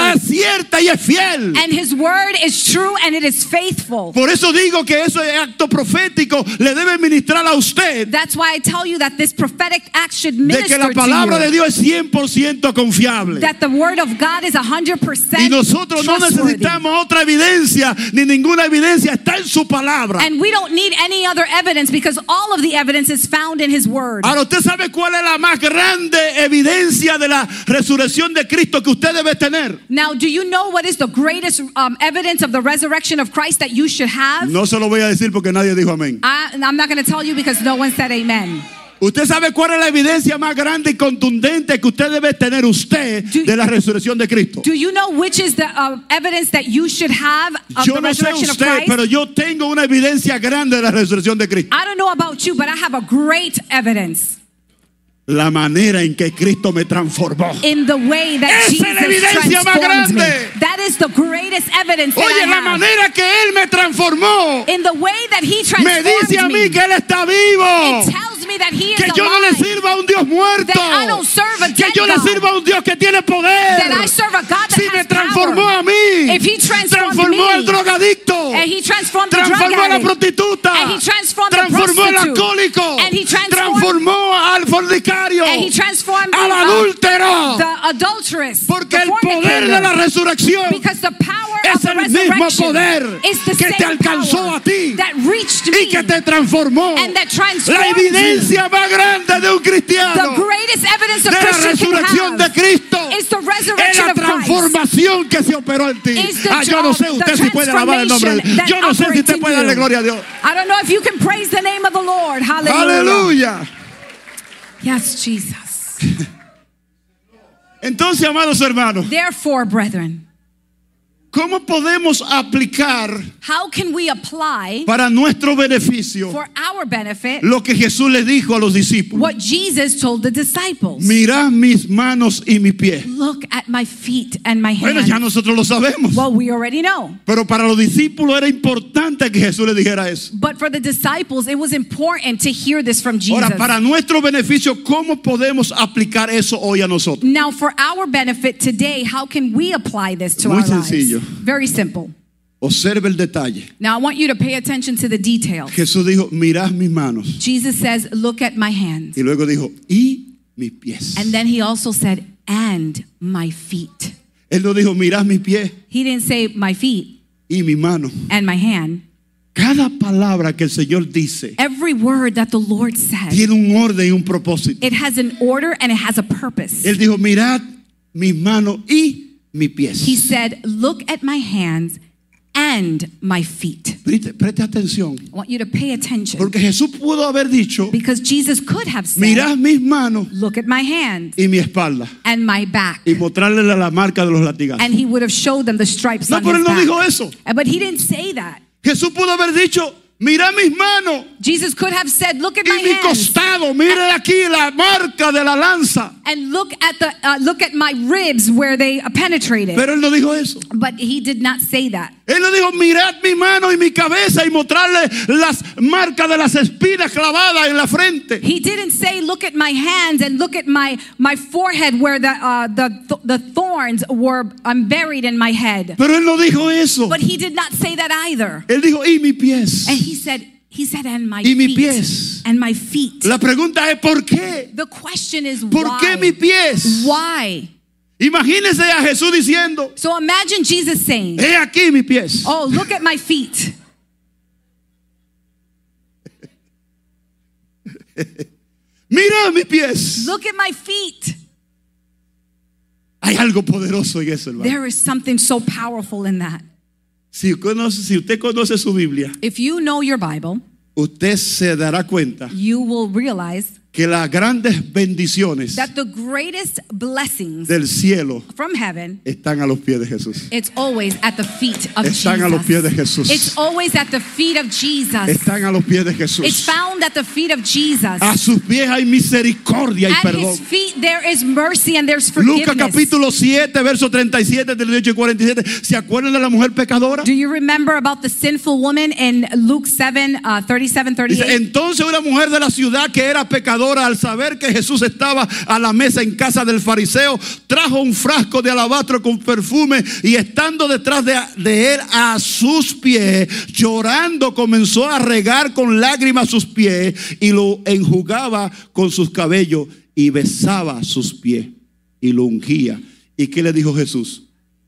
cierta y es fiel. And his word is true and it is faithful. Por eso digo que ese acto profético le debe ministrar a usted That's why I tell you that this prophetic act should de que minister la palabra to de you. Dios es 100% confiable. That the word of God is 100% Y nosotros no trustworthy. necesitamos otra evidencia, ni ninguna evidencia, está en su palabra. And we don't need any other evidence because all of the evidence is found in his word. Ahora, ¿usted sabe cuál es la más grande evidencia de la resurrección de Cristo que usted debe tener? Now, do you know what is the greatest evidence of the resurrection of Christ that you should have? No se lo voy a decir porque nadie dijo amén. I'm not going to tell you because no one said amen. ¿Usted sabe cuál es la evidencia más grande y contundente que usted debe tener usted de la resurrección de Cristo? Do you know which is the evidence that you should have of Yo the no sé resurrection of usted, Christ? pero yo tengo una evidencia grande de la resurrección de Cristo. I don't know about you, but I have a great evidence La manera en que Cristo me transformó. in the way that Esa es la Jesus evidencia más transformed me. grande. That is the greatest evidence that Oye, I la have. manera que Él me transformó In the way that he me transformed dice a mí me, que Él está vivo. it tells me that he is Que yo no le alive. sirva a un Dios muerto. That I don't serve a Que dead yo le God. sirva a un Dios que tiene poder. That I serve a God that Si me has transformó power. a mí, If he transformed transformó me, al drogadicto, and he transformed the drug transformó a la addict, prostituta, and he transformed the transformó al prostitute, alcohólico, and he transformed, transformó al fornicario, and he transformed al adúltero. the adulteress, Porque the el poder de la fornicator. resurrección Because the power es of the el mismo resurrection poder is the que te same alcanzó power a ti that reached y me que te transformó. and that transformed La evidencia más grande de un you. cristiano The greatest evidence a de la Christian can resurrección de have Cristo is the es resurrection la of Christ. transformación que se operó en ti. Is the Yo no sé job, usted the si puede alabar el nombre de transformation Dios. Yo no sé si that usted operates puede in darle you. gloria a Dios. I don't know if you can praise the name of the Lord. Hallelujah. Aleluya. Yes, Jesus. Entonces, amados hermanos, Therefore, brethren, ¿cómo podemos aplicar how can we apply para nuestro beneficio for our benefit lo que Jesús le dijo a los discípulos? what Jesus told the disciples? Mirad mis manos y mis pies. Look at my feet and my Bueno, hands. ya nosotros lo sabemos. Well, we already know. Pero para los discípulos era importante que Jesús le dijera eso. But for the disciples, it was important to hear this from Jesus. Ahora, para nuestro beneficio, ¿cómo podemos aplicar eso hoy a nosotros? Now, for our benefit today, how can we apply this to Muy our sencillo. lives? Very simple. Observe el detalle. Now, I want you to pay attention to the details. Jesús dijo, mirad mis manos. Jesus says, look at my hands. Y luego dijo, y mis pies. And then he also said, and my feet. Él no dijo, mirad mis pies He didn't say my feet y mi mano. and my hand. Cada palabra que el Señor dice Every word that the Lord says, tiene un orden y un propósito. it has an order and it has a purpose. Él dijo, mirad mis manos y mis pies. He said, look at my hands and my feet. Preste atención. I want you to pay attention. Porque Jesús pudo haber dicho, Because Jesus could have said, mirad mis manos look at my hands y mi espalda. and my back. Y mostrarle la marca de los latigazos. And he would have showed them the stripes No, on pero his él no back. dijo eso. But he didn't say that. Jesús pudo haber dicho, mirad mis manos Jesus could have said, look at y my mi hands costado. Mire aquí la marca de la lanza. and look at my ribs where they penetrated. Pero él no dijo eso. But he did not say that. Él no dijo, mirad mi mano y mi cabeza y mostrarle las marcas de las espinas clavadas en la frente. He didn't say, look at my hands and look at my forehead where the thorns were buried in my head. Pero él no dijo eso. But he did not say that either. Él dijo, y mis pies. And he said, and my Y mis feet. pies. And my feet. La pregunta es, ¿por qué? The question is ¿Por why? qué mis pies? Why? Imagínese a Jesús diciendo, So imagine Jesus saying, he aquí mis pies. oh, look at my feet. Mira mis pies. Look at my feet. Hay algo poderoso en eso, hermano. There is something so powerful in that. Si usted conoce su Biblia, If you know your Bible, usted se dará cuenta you will realize que las grandes bendiciones that the greatest blessings del cielo from heaven, están a los pies de Jesús. it's always at the feet of Están a los pies de Jesus. Jesús. It's always at the feet of Jesus. Están a los pies de It's Jesús. found at the feet of Jesus. A sus pies hay misericordia y At perdón. his feet there is mercy and there's Lucas forgiveness. capítulo 7, verso 37, 38 y 47. ¿Se acuerdan de la mujer pecadora? Do you remember about the sinful woman in Luke 7, 37, Dice, 38? entonces una mujer de la ciudad que era pecadora pecadora, al saber que Jesús estaba a la mesa en casa del fariseo, trajo un frasco de alabastro con perfume y estando detrás de él a sus pies, llorando, comenzó a regar con lágrimas sus pies y lo enjugaba con sus cabellos y besaba sus pies y lo ungía. ¿Y qué le dijo Jesús?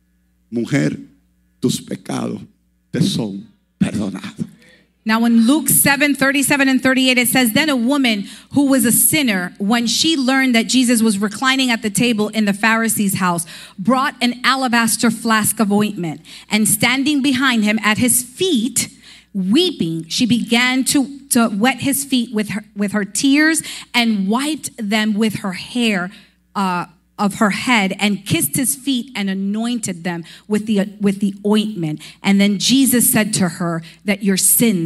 Mujer, tus pecados te son perdonados. Now in Luke 7:37 and 38, it says, then a woman who was a sinner, when she learned that Jesus was reclining at the table in the Pharisee's house, brought an alabaster flask of ointment, and standing behind him at his feet, weeping, she began to wet his feet with her tears and wiped them with her hair of her head and kissed his feet and anointed them with the ointment. And then Jesus said to her that your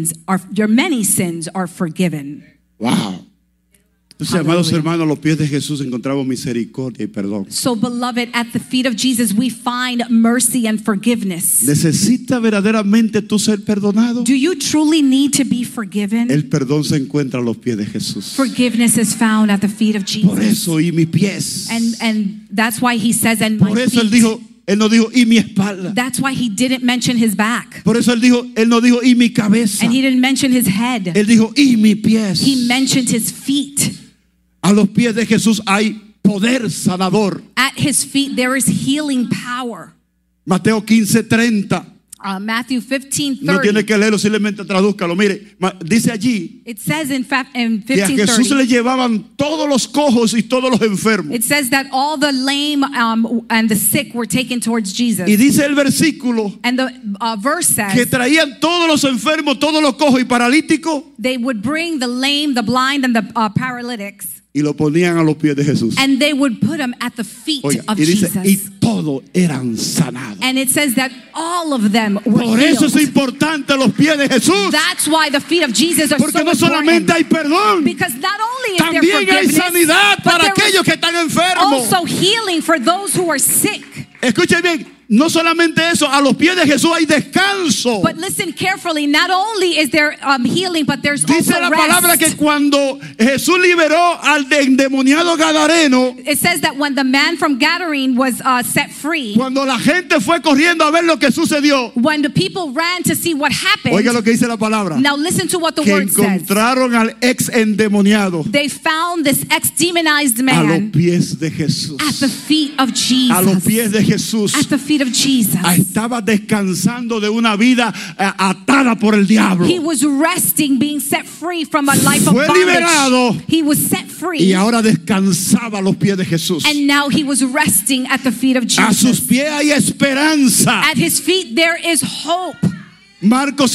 many sins are forgiven. Wow. Entonces, amados hermanos, a los pies de Jesús encontramos misericordia y perdón. So, beloved, at the feet of Jesus, we find mercy and forgiveness. ¿Necesita verdaderamente tú ser perdonado? Do you truly need to be forgiven? El perdón se encuentra a los pies de Jesús. Forgiveness is found at the feet of Jesus. Por eso, y mis pies. And that's why he says, and my Por eso feet. él no dijo, y mi espalda. That's why he didn't mention his back. Por eso él no dijo, y mi cabeza. And he didn't mention his head. Él dijo, y mis pies. He mentioned his feet. A los pies de Jesús hay poder sanador. At his feet there is healing power. Mateo 15:30. Matthew 15:30. No tiene que leerlo, simplemente tradúzcalo. Mire, dice allí it says in 15:30. Que a Jesús le llevaban todos los cojos y todos los enfermos. It says that all the lame and the sick were taken towards Jesus. Y dice el versículo and the verse says que traían todos los enfermos, todos los cojos y paralíticos. They would bring the lame, the blind, and the paralytics. Y lo ponían a los pies de Jesús. And they would put them at the feet of y dice, Jesus. Y todos eran sanados. And it says that all of them were Por eso healed. es importante los pies de Jesús. That's why the feet of Jesus are Porque so no important. solamente hay perdón, Because not only is there también hay forgiveness, sanidad but para there is aquellos que están enfermos. also healing for those who are sick. Escuchen bien, no solamente eso, a los pies de Jesús hay descanso. But listen carefully, not only is there healing, but there's Dice also la rest. palabra que cuando Jesús liberó al endemoniado Gadareno, It says that when the man from Gadarene was set free, cuando la gente fue corriendo a ver lo que sucedió, when the people ran to see what happened, oiga lo que dice la palabra, now listen to what the que word says. encontraron al ex endemoniado They found this ex-demonized a los man pies de Jesús. at the feet of Jesus. A los pies de Jesús. At the feet of Jesus. Estaba descansando de una vida atada por el diablo. He was resting, being set free from a life of Fue bondage. liberado. He was set free. Y ahora descansaba a los pies de Jesús. And now he was resting at the feet of A sus Jesus. pies hay esperanza. At his feet there is hope. Marcos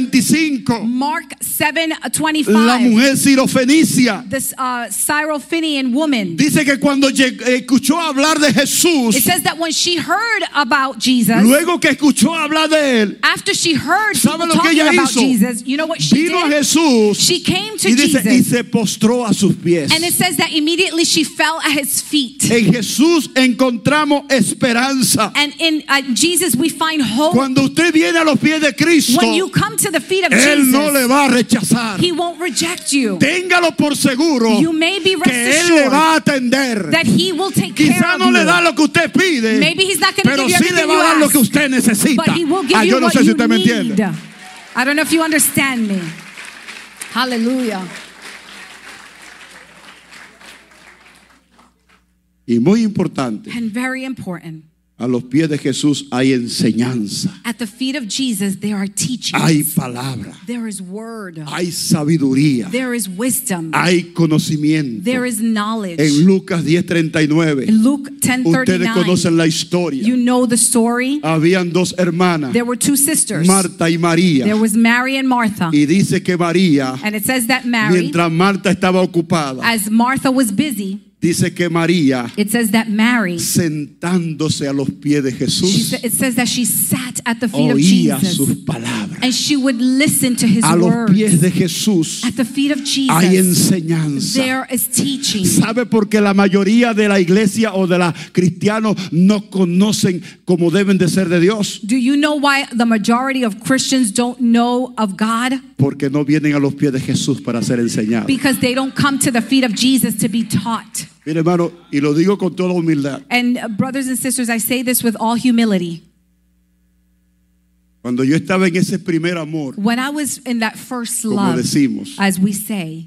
7:25. Mark 7:25. La mujer sirofenicia This Syrophoenician woman. dice que cuando escuchó hablar de Jesús, It says that when she heard about Jesus, luego que escuchó hablar de él, after she heard ¿sabe people lo que talking ella about hizo? Jesus, you know what she vino a did? Jesús She came to y dice y Jesus. se postró a sus pies. And it says that immediately she fell at his feet. En Jesús encontramos esperanza. And in Jesus we find hope. Cuando usted viene a los pies de Cristo, When you come to the feet of Él no Jesus, le va a rechazar. He won't reject you. Téngalo por seguro You may be rest que Él le assured va a atender. that He will take care Quizá of no le you. da lo que usted pide, Maybe He's not going to pero give you sí le everything va you a dar lo que ask, usted necesita. but He will give you Yo no what sé si you usted me need. entiende. I don't know if you understand me. Hallelujah. Y muy importante, And very important, a los pies de Jesús hay enseñanza, at the feet of Jesus there are teachings. hay palabra, There is word. hay sabiduría, There is wisdom. hay conocimiento. There is knowledge. En Lucas 10:39, In Luke ustedes 10:39, conocen la historia. you know the story. Habían dos hermanas, There were two sisters. Marta y María. There was Mary and Martha. Y dice que María, And it says that Mary, mientras Marta estaba ocupada, as Martha was busy, dice que María, it says that Mary, sentándose a los pies de Jesús, it says that she sat at the feet of oía Jesus. sus palabras. And she would listen to his A los words. pies de Jesús At the feet of hay Jesus, enseñanza. there is teaching. ¿Sabe por qué la mayoría de la iglesia o de los cristianos no conocen como deben de ser de Dios? Do you know why the majority of Christians don't know of God? Porque no vienen a los pies de Jesús para ser enseñados. Because they don't come to the feet of Jesus to be taught. Mire, hermano, y lo digo con toda humildad. And brothers and sisters, I say this with all humility. Cuando yo estaba en ese primer amor, When I was in that first como love, decimos, as we say,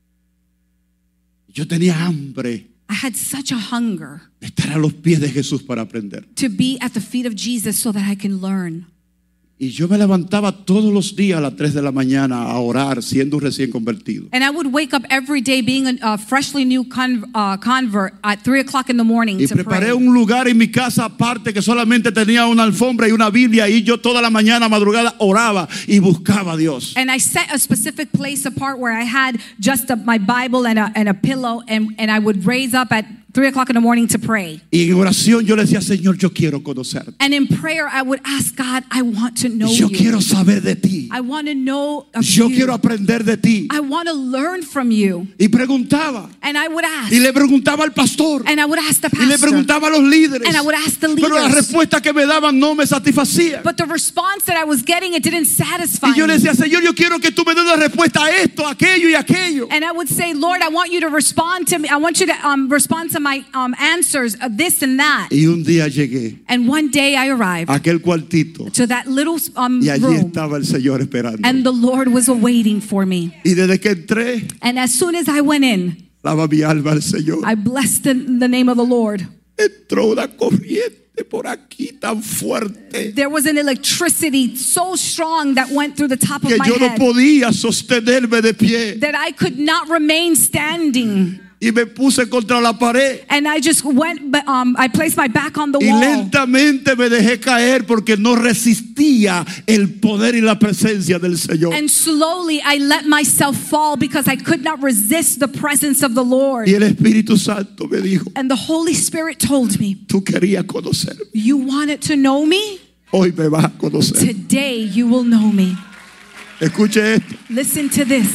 yo tenía hambre I had such a hunger de estar a los pies de Jesús para aprender. to be at the feet of Jesus so that I can learn. Y yo me levantaba todos los días a las 3 de la mañana a orar, siendo un recién convertido. And I would wake up every day being a freshly new convert at 3 o'clock in the morning Y to preparé pray. un lugar en mi casa aparte que solamente tenía una alfombra y una Biblia, y yo toda la mañana madrugada oraba y buscaba a Dios. And I set a specific place apart where I had just my Bible and a pillow, and I would raise up at 3 o'clock in the morning to pray. Y en oración yo le decía, Señor, yo quiero conocerte. And in prayer, I would ask God, I want to know Yo you. quiero saber de ti. I want to know of Yo you. quiero aprender de ti. I want to learn from you. Y preguntaba. And I would ask. Y le preguntaba al pastor. And I would ask the Y le pastor. preguntaba a los líderes. And I would ask the Pero la leaders. respuesta que me daban no me satisfacía. But the response that I was getting, it didn't satisfy Y yo le me. decía, Señor, yo quiero que tú me des una respuesta a esto, a aquello y a aquello. And I would say, Lord, I want you to respond to me. I want you to respond to my answers of this and that. Y un día llegué And one day I arrived a aquel cuartito to that little y allí room, estaba el Señor esperando. and the Lord was waiting for me. Y desde que entré, And as soon as I went in, alaba mi alma al Señor. I blessed the name of the Lord. Entró una corriente por aquí tan fuerte There was an electricity so strong that went through the top of que my yo no head podía sostenerme de pie. that I could not remain standing. Y me puse contra la pared. And I just went, I placed my back on the Y wall. lentamente me dejé caer porque no resistía el poder y la presencia del Señor. And slowly I let myself fall because I could not resist the presence of the Lord. Y el Espíritu Santo me dijo, And the Holy Spirit told me, tú querías conocerme. you wanted to know me? Hoy me vas a conocer. Today you will know me. Escuche esto. Listen to this.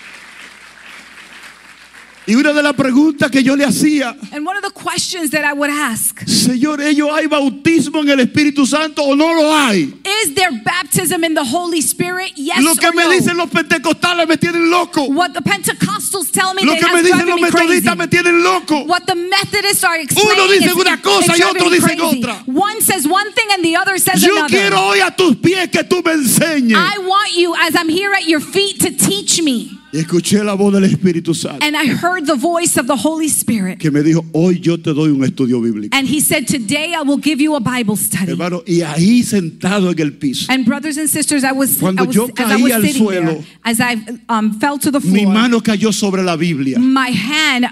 Y una de las preguntas que yo le hacía, And one of the questions that I would ask, Señor, ¿ellos hay bautismo en el Espíritu Santo o no lo hay? is there baptism in the Holy Spirit? Yes Lo que or me no? dicen los pentecostales me tienen loco. What the Pentecostals tell me, Lo they que me have dicen driving los me crazy. metodistas me tienen loco. What the Methodists are Uno explaining dice is una cosa it's y otro driving me dice crazy. otra. One says one thing and the other says Yo another. quiero hoy a tus pies que tú me enseñes. I want you, as I'm here at your feet, to teach me. Y escuché la voz del Espíritu Santo And I heard the voice of the Holy Spirit. que me dijo, hoy yo te doy un estudio bíblico. And he said, today I will give you a Bible study. Hermano, y ahí sentado en el piso, And brothers and sisters, Cuando yo as I caí was al sitting suelo, there, as I fell to the mi floor, mano cayó sobre la Biblia. my hand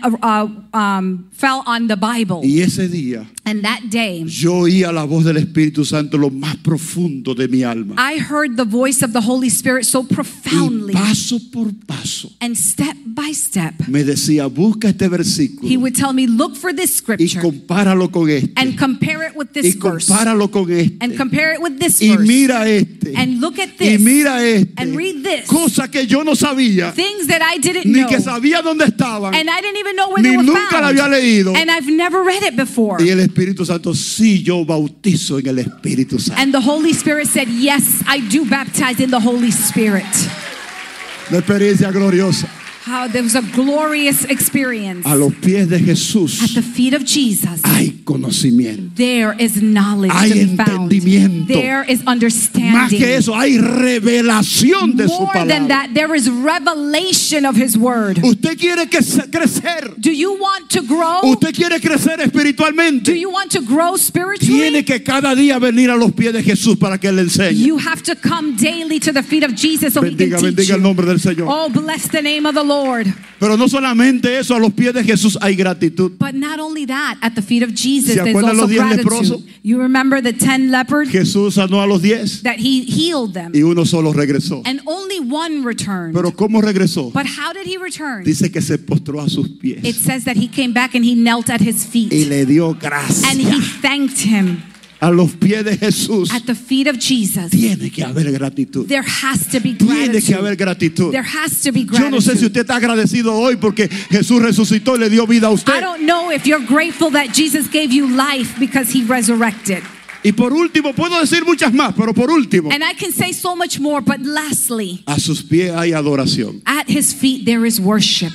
fell on the Bible. Y ese día And that day, yo oía la voz del Espíritu Santo en lo más profundo de mi alma. I heard the voice of the Holy Spirit so Y profoundly. paso por paso And step by step, me decía, busca este he versículo would tell me, look for this y scripture compáralo con este. and compare it with Y this verse. compáralo con And este. compare it with this Y verse. mira este. And look at Y this. mira este. And read this. Cosa que yo no sabía, Things that I didn't ni know. que sabía dónde estaban, And I didn't even know where ni they were nunca la found. había leído. And I've never read it before. Y el Espíritu Santo, sí, yo bautizo en el Espíritu Santo. And the Holy Spirit said, yes, I do baptize in the Holy Spirit. Una experiencia gloriosa. How there was a glorious experience. A los pies de At Jesús the feet of Jesus, hay conocimiento. there is knowledge Hay to be found. entendimiento. There is Más understanding. que eso, hay revelación de su More than palabra. that, there is revelation of His Word. Usted quiere crecer. Do you want to grow? Usted quiere crecer Do espiritualmente. you want to grow spiritually? Tiene que cada día venir a los pies de Jesús para que Él le enseñe. You have to come daily to the feet of Jesus so He Bendiga, can teach bendiga el you. nombre del Señor. Oh, bless the name of the Lord. Pero no solamente eso, a los pies de Jesús hay gratitud. But not only that, at the feet of Jesus, ¿Se there's acuerdan also los 10 gratitude. leprosos? You remember the 10 lepers? Jesús sanó a los 10 That He healed them. y uno solo regresó. And only one returned. Pero ¿cómo regresó? But how did he return? Dice que se postró a sus It pies says that he came back and he knelt at his y feet. le dio And gracias. he thanked him. a los pies de Jesús, at the feet of Jesus, tiene que haber gratitud. there has to be Tiene que haber gratitude. gratitud. There has to be Yo no sé si gratitude. usted está agradecido hoy porque Jesús resucitó y le dio vida a I usted. don't know if you're grateful that Jesus gave you life because he resurrected. Y por último, puedo decir muchas más, pero por último, And I can say so much more, but lastly, a sus pies hay adoración. at his feet there is worship.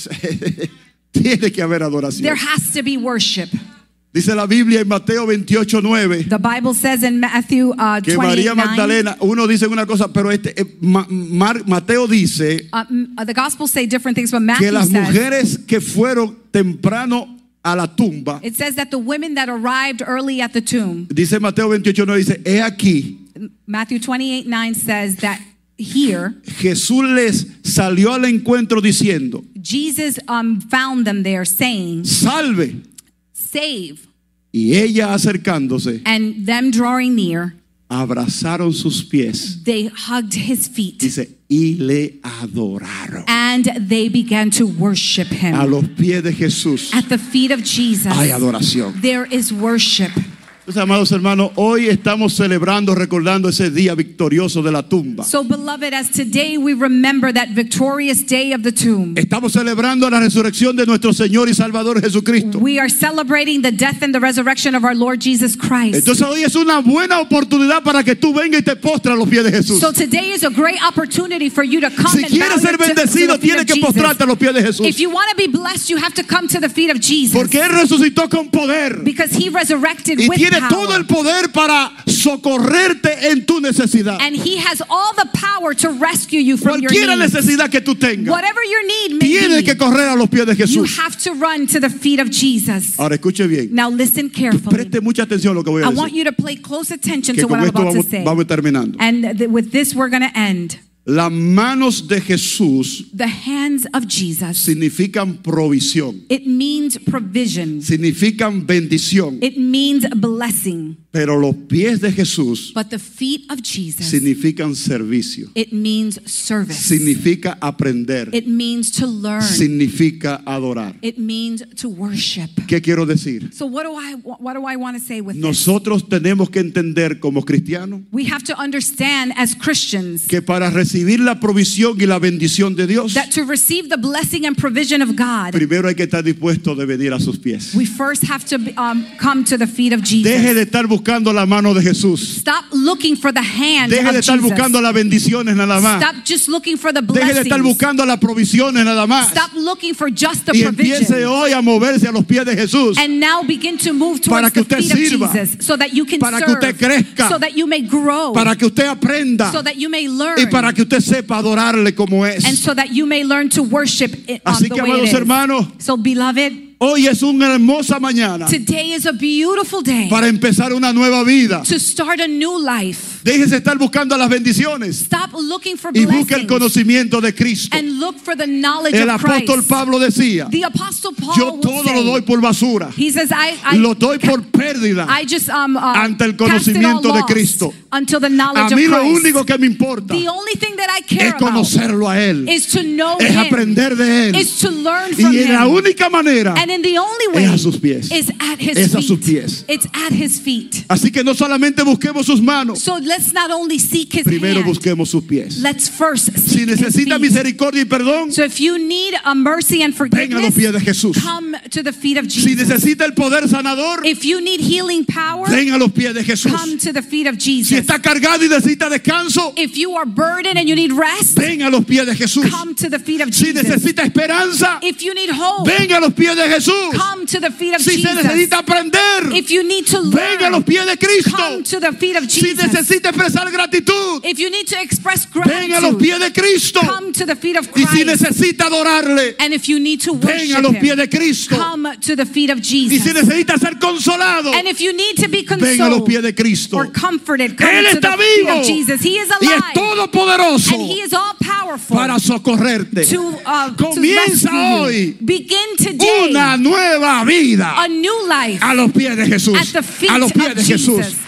Tiene que haber adoración. There has to be worship. Dice la Biblia en Mateo 28:9 The Bible says in Matthew que María 28:9, Magdalena, uno dice una cosa, pero Mateo dice the Gospels say different things, but que Matthew las says, mujeres que fueron temprano a la tumba, it says that the women that arrived early at the tomb, dice Mateo 28:9, dice, he aquí, Matthew 28:9 says that here, Jesús les salió al encuentro diciendo, Jesus found them there saying, salve. save. Y ella acercándose, And them drawing near, abrazaron sus pies, they hugged his feet dice, y le adoraron. and they began to worship A him. los pies de Jesús At the feet of Jesus, hay adoración. there is worship. Entonces, amados hermanos, hoy estamos celebrando, recordando ese día victorioso de la tumba. So, beloved, as today we remember that victorious day of the tomb, Estamos celebrando la resurrección de nuestro Señor y Salvador Jesucristo. we are celebrating the death and the resurrection of our Lord Jesus Christ. Entonces hoy es una buena oportunidad para que tú vengas y te postres a los pies de Jesús. So today is a great opportunity for you to come Si and bow quieres ser your to bendecido, the feet tienes of que Jesus. postrarte a los pies de Jesús. If you want to be blessed, you have to come to the feet of Jesus, Porque Él resucitó con poder. because he resurrected Y with tiene power. todo el poder para socorrerte en tu necesidad. And he has all the power to rescue you from your Cualquier needs. necesidad que tú tengas, Whatever your need may tienes be, que correr a los pies de you Jesús. have to run to the feet of Jesus. Ahora escuche bien. Now listen carefully. Preste mucha atención a lo que voy a I want decir. you to pay close attention Que to what con I'm esto about to say. vamos terminando. And with this we're going to end. Las manos de Jesús The hands of Jesus, significan provisión, it means provision. significan bendición. It means blessing. Pero los pies de Jesús But the feet of Jesus, significan servicio, it means service. significa aprender, It means to learn. significa adorar. It means to worship. ¿Qué quiero decir? So what do I want to say with this? Nosotros tenemos que entender como cristianos We have to understand as Christians que para recibir la provisión y la bendición de Dios, that to receive the blessing and provision of God, primero hay que estar dispuesto de venir a sus pies. we first have to come to the feet of Jesus. Deje de estar buscando la mano de Jesús. Stop looking for the hand Deje de of estar Jesus. buscando las bendiciones nada más. Stop just looking for the Deje de estar blessings. buscando las provisiones nada más. Stop looking for just the Y empiece provision. hoy a moverse a los pies de Jesús. And now begin to move Para towards que the usted feet sirva. of Jesus, so that you can Para que serve, usted crezca. so that you may grow, Para que usted aprenda so that you may learn, y para que usted sepa adorarle como es. and so that you may learn to worship it Así the que, way it amados is. hermanos, So, beloved, hoy es una hermosa mañana today is a beautiful day para empezar una nueva vida. to start a new life. Déjese estar buscando las bendiciones Stop looking for y busque el blessings conocimiento de Cristo. and look for the knowledge El of Christ. apóstol Pablo decía, The Apostle Paul yo will todo say, lo doy por basura. he says, I Lo doy por pérdida I just ante el cast it all conocimiento de lost Cristo. until the knowledge A mí of lo Christ. único que me importa The only thing that I care es about conocerlo a Él, is to know es him, aprender de Él. is to learn from Y la him. única manera And in the only way es a sus pies. is at his Es a feet. sus pies. It's at his feet. Así que no solamente busquemos sus manos, So let's not only seek his primero hand, busquemos sus pies. let's first Si seek his necesita feet. misericordia y perdón, So if you need a mercy and venga a los forgiveness, pies de Jesús. come to the feet of Si Jesus. necesita el poder sanador, If you need healing power, venga a los pies de Jesús. come to the feet of Si Jesus. está cargado y necesita descanso, If you are burdened and you need rest, venga a los pies de Jesús. come to the feet of Si Jesus. necesita esperanza, If you need hope, venga a los pies de Jesús. come to the feet of Si se Jesus. necesita aprender, If you need to venga a los learn, pies de Cristo. come to the feet of Si Jesus. necesita expresar gratitud, If you need to express venga a los gratitude, pies de Cristo. come to the feet of Y si Christ. necesita adorarle, And if you need to venga a worship los pies him, de Cristo. come to the feet of Y si Jesus. necesita ser consolado, And if you need to be venga a los consoled pies de Cristo. or comforted, come Él to the está feet vivo of Jesus. He is y es alive todopoderoso and he is all powerful para socorrerte. to Comienza rescue hoy you. Begin today una nueva vida a new life a los pies de Jesús. at the feet A los pies of de Jesús. Jesus.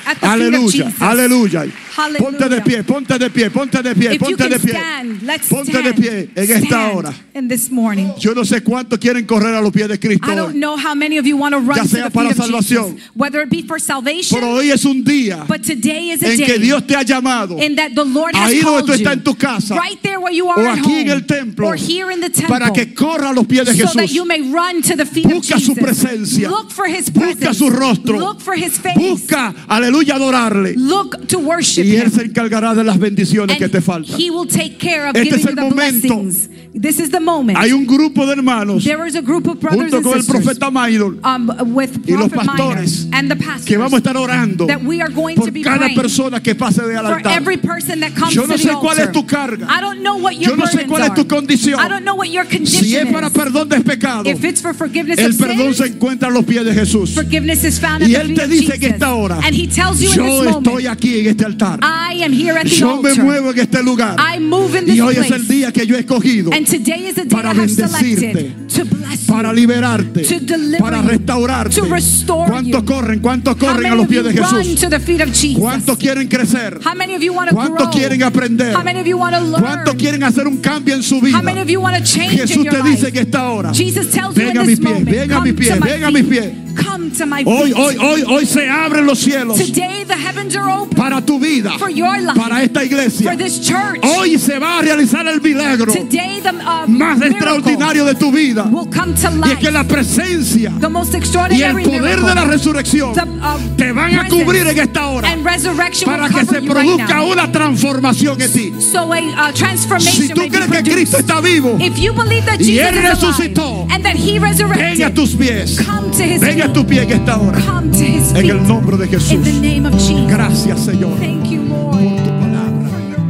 at the feet of Aleluya, Jesus. aleluya. Hallelujah. Ponte de pie, ponte de pie, ponte de pie, If you ponte de can pie. stand, let's Ponte stand. de pie en esta Stand hora. in this morning. Yo no sé cuántos quieren correr a los pies de Cristo I don't hoy, know how many of you want to run Ya to sea the para feet of salvación. Jesus, whether it be for salvation, pero hoy es un día but today is a en que day Dios te ha llamado in that the Lord has ahí donde called tú estás you, en tu casa right there where you are o at aquí en home, el templo, or here in the temple, para que corra a los pies de so that Jesús. you may run to the feet Busca of su Jesus. presencia. Look for His Busca presence. su rostro. Look for His face. Busca, aleluya, adorarle. Look to worship Y Él Him. se encargará de las bendiciones que te And faltan. He will take care of Este giving es you el the momento. blessings. This is the moment. Hay un grupo de hermanos There is a group of brothers junto and con el sisters profeta Maidol with y los Prophet Minor pastores and the que pastors vamos a estar orando that we are going por to be cada praying persona que pase de al for altar. every person that comes Yo to no the sé cuál altar. es tu carga. I don't know what your Yo no sé burdens cuál es are. tu condición. I don't know what your condition Si es para is. perdón de pecado, If it's for forgiveness el of perdón sins, se encuentra a los pies de Jesús. forgiveness is found at Y the Él feet te of dice que Jesus. esta hora, And He tells you in yo this estoy moment, aquí en este altar. I am here at the Yo me altar. muevo en este lugar. I move in this Y hoy place. es el día que yo he escogido And today is the day para I have bendecirte, selected to bless you, para liberarte, to deliver para you, restaurarte. to restore ¿Cuántos you. corren? ¿Cuántos How corren many a los of you pies de run Jesús? to the feet of Jesus? ¿Cuántos quieren crecer? How many of you want to grow? ¿Cuántos quieren aprender? How many of you want to learn? ¿Cuántos quieren hacer un cambio en su vida? How many of you want to change in Jesús your te life? dice que esta hora, Jesus tells you ven in a this mis pies, moment, ven a mis come pies, to my ven a mis feet. pies. Come to my Hoy, feet. hoy se abren los cielos Today the heavens are open para tu vida, for your life, para esta iglesia. for this church. Hoy se va a realizar el milagro Today the más miracle extraordinario de tu vida. will come to Y es life. que la presencia The most y el extraordinary poder miracle, de la resurrección the, te van a presence cubrir en esta hora and resurrection para will que cover se you right produzca now. una transformación en ti. So a transformation Si tú may be crees que produced. Cristo está vivo, If you believe that y Jesus Él is resucitó, alive and that He ven a resurrected, tus pies, come to His ven a feet. tus pies en esta hora. Come to His En feet. el nombre de In Jesús. the name of Jesus. Gracias, Señor, Thank you, por Lord, tu palabra. for your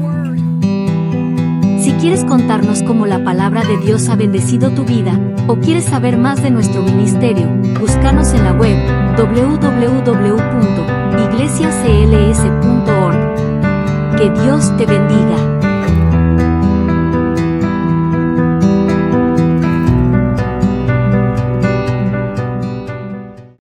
word. Si quieres contarnos cómo la palabra de Dios ha bendecido tu vida, o quieres saber más de nuestro ministerio, búscanos en la web www.iglesiacls.org. Que Dios te bendiga.